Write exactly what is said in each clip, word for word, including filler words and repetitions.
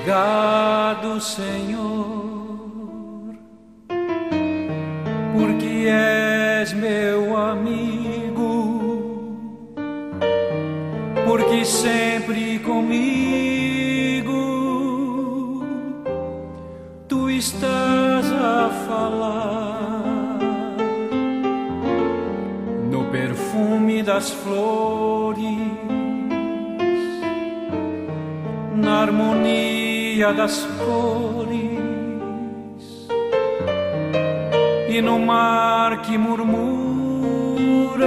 Obrigado, Senhor, porque és meu amigo, porque sempre comigo tu estás a falar no perfume das flores, na harmonia das cores e no mar que murmura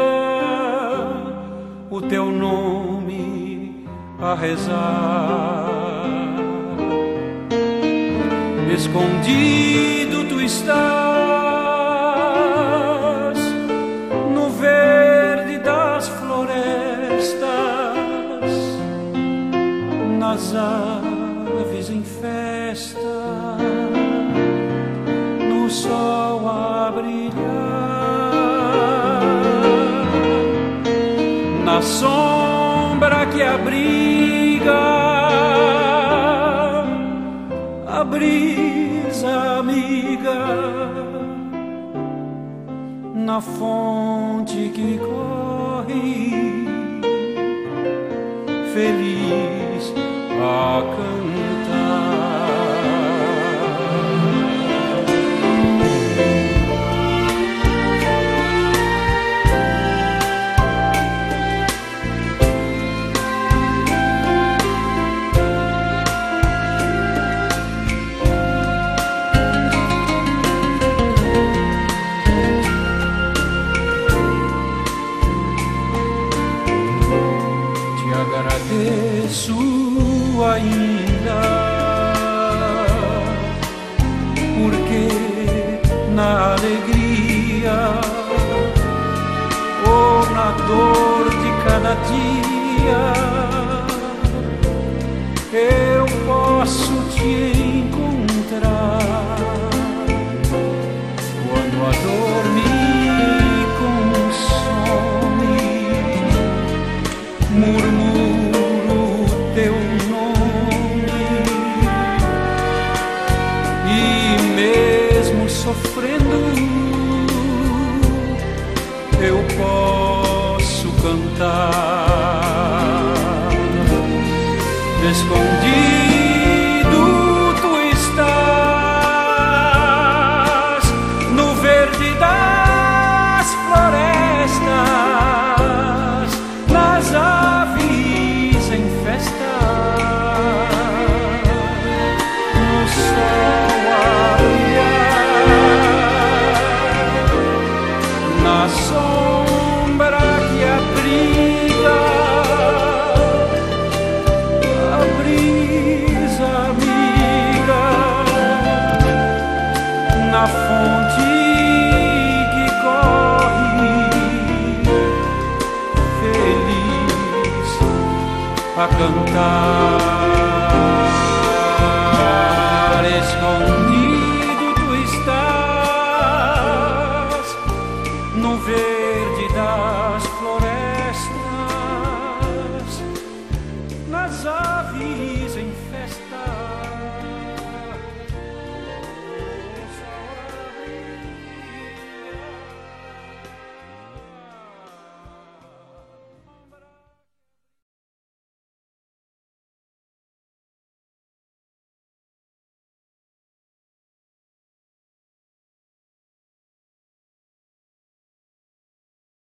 o teu nome a rezar. Escondido tu estás no verde das florestas, nas aves em festa, no sol a brilhar, na sombra que abriga a brisa amiga, na fonte que corre feliz a cantar. Te agradeço ainda, porque na alegria ou na dor de cada dia eu posso te encontrar. Quando a dor me consome, murmuro teu nome e mesmo sofrendo eu posso cantar. Escondido tu estás no verde das florestas, nas aves em festa, no sol a brilhar, na sombra que abriga a brisa amiga, na fonte que corre feliz a cantar.